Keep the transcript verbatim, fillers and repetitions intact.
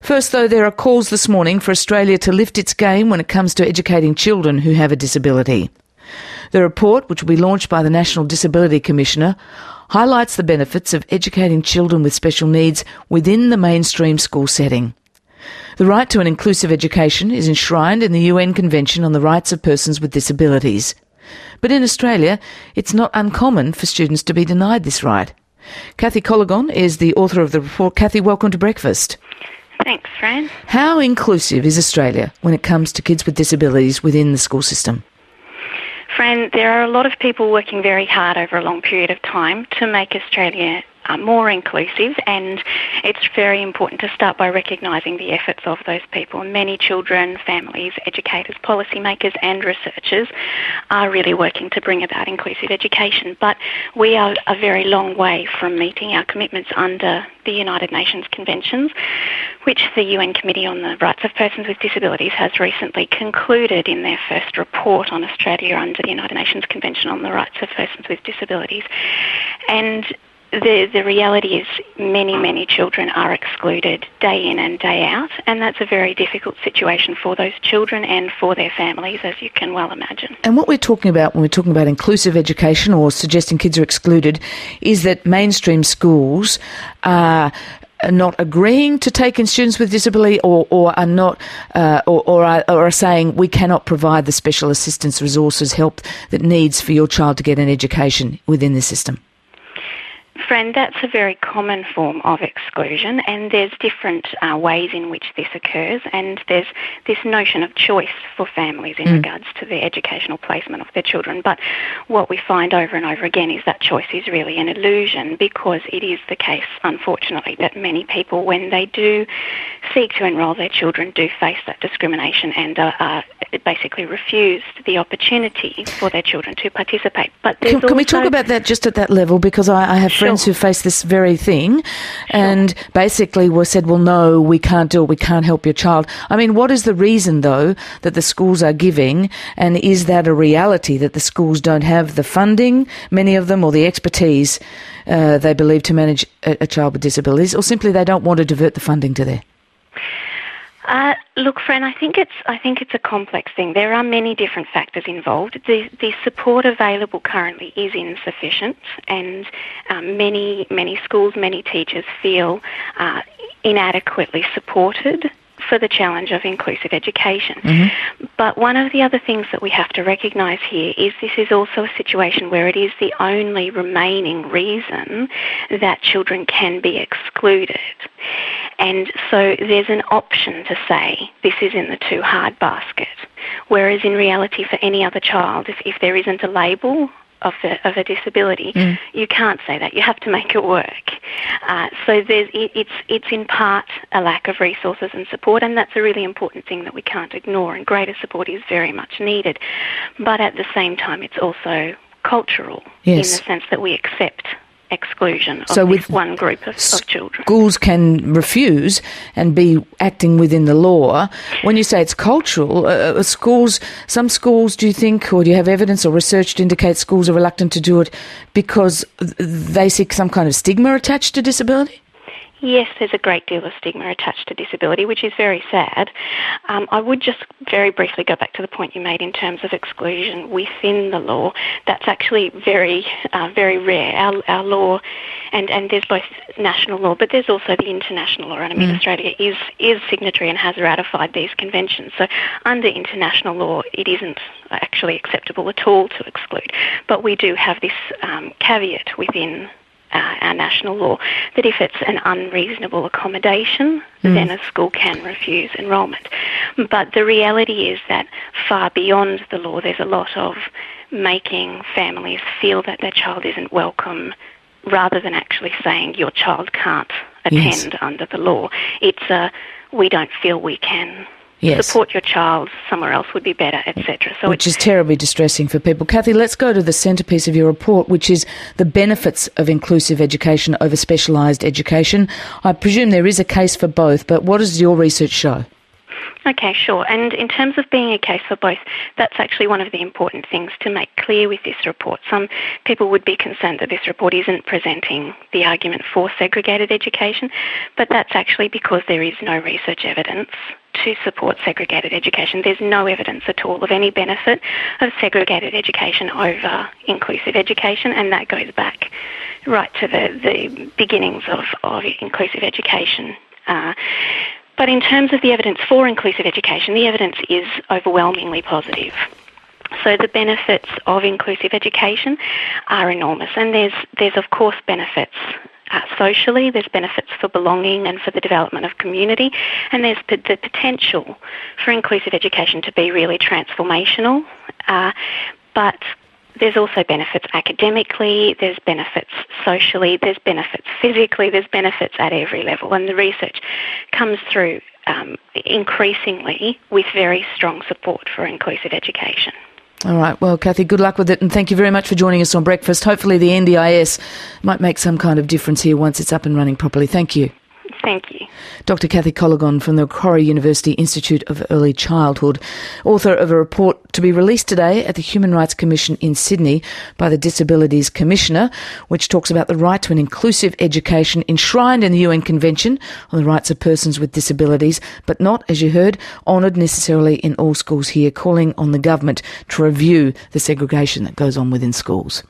First, though, there are calls this morning for Australia to lift its game when it comes to educating children who have a disability. The report, which will be launched by the National Disability Commissioner, highlights the benefits of educating children with special needs within the mainstream school setting. The right to an inclusive education is enshrined in the U N Convention on the Rights of Persons with Disabilities. But in Australia, it's not uncommon for students to be denied this right. Kathy Colligon is the author of the report. Kathy, welcome to Breakfast. Thanks, Fran. How inclusive is Australia when it comes to kids with disabilities within the school system? Fran, there are a lot of people working very hard over a long period of time to make Australia uh, more inclusive, and it's very important to start by recognising the efforts of those people. Many children, families, educators, policymakers and researchers are really working to bring about inclusive education, but we are a very long way from meeting our commitments under the United Nations Conventions, which the U N Committee on the Rights of Persons with Disabilities has recently concluded in their first report on Australia under the United Nations Convention on the Rights of Persons with Disabilities. And the the reality is many, many children are excluded day in and day out, and that's a very difficult situation for those children and for their families, as you can well imagine. And what we're talking about when we're talking about inclusive education or suggesting kids are excluded is that mainstream schools are not agreeing to take in students with disability, or, or are not, uh, or, or, are, or are saying we cannot provide the special assistance, resources, help that needs for your child to get an education within the system. Friend, that's a very common form of exclusion, and there's different uh, ways in which this occurs, and there's this notion of choice for families in mm. regards to the educational placement of their children. But what we find over and over again is that choice is really an illusion, because it is the case, unfortunately, that many people, when they do seek to enrol their children, do face that discrimination and are, are basically refused the opportunity for their children to participate. But can, can we talk about that just at that level? Because I, I have Sure. friends who face this very thing and sure. basically were said, well, no, we can't do it, we can't help your child. I mean, what is the reason, though, that the schools are giving, and is that a reality that the schools don't have the funding, many of them, or the expertise uh, they believe to manage a, a child with disabilities, or simply they don't want to divert the funding to there? Uh, look, Fran, I think it's I think it's a complex thing. There are many different factors involved. The the support available currently is insufficient, and um, many many schools, many teachers feel uh, inadequately supported for the challenge of inclusive education. Mm-hmm. But one of the other things that we have to recognise here is this is also a situation where it is the only remaining reason that children can be excluded. And so there's an option to say this is in the too hard basket, whereas in reality for any other child, if, if there isn't a label of a, of a disability, mm. you can't say that. You have to make it work. Uh, so there's, it, it's it's in part a lack of resources and support, and that's a really important thing that we can't ignore, and greater support is very much needed. But at the same time, it's also cultural, yes. in the sense that we accept exclusion of so this with one group of, of children. Schools can refuse and be acting within the law. When you say it's cultural, uh, schools, some schools, do you think, or do you have evidence or research to indicate schools are reluctant to do it because they see some kind of stigma attached to disability? Yes, there's a great deal of stigma attached to disability, which is very sad. Um, I would just very briefly go back to the point you made in terms of exclusion within the law. That's actually very, uh, very rare. Our, our law, and, and there's both national law, but there's also the international law. And I mean, mm. Australia is, is signatory and has ratified these conventions. So under international law, it isn't actually acceptable at all to exclude. But we do have this um, caveat within Uh, our national law, that if it's an unreasonable accommodation, mm. then a school can refuse enrolment. But the reality is that far beyond the law, there's a lot of making families feel that their child isn't welcome, rather than actually saying your child can't attend yes. under the law. It's a, we don't feel we can Yes. support your child, somewhere else would be better, et cetera. So which is terribly distressing for people. Kathy, let's go to the centrepiece of your report, which is the benefits of inclusive education over specialised education. I presume there is a case for both, but what does your research show? Okay, sure. And in terms of being a case for both, that's actually one of the important things to make clear with this report. Some people would be concerned that this report isn't presenting the argument for segregated education, but that's actually because there is no research evidence to support segregated education. There's no evidence at all of any benefit of segregated education over inclusive education, and that goes back right to the, the beginnings of, of inclusive education. Uh, But in terms of the evidence for inclusive education, the evidence is overwhelmingly positive. So the benefits of inclusive education are enormous, and there's there's of course benefits uh, socially, there's benefits for belonging and for the development of community, and there's the, the potential for inclusive education to be really transformational. Uh, but there's also benefits academically, there's benefits socially, there's benefits physically, there's benefits at every level, and the research comes through um, increasingly with very strong support for inclusive education. All right. Well, Kathy, good luck with it, and thank you very much for joining us on Breakfast. Hopefully the N D I S might make some kind of difference here once it's up and running properly. Thank you. Thank you. Doctor Kathy Colligon from the Macquarie University Institute of Early Childhood, author of a report to be released today at the Human Rights Commission in Sydney by the Disabilities Commissioner, which talks about the right to an inclusive education enshrined in the U N Convention on the Rights of Persons with Disabilities, but not, as you heard, honoured necessarily in all schools here, calling on the government to review the segregation that goes on within schools.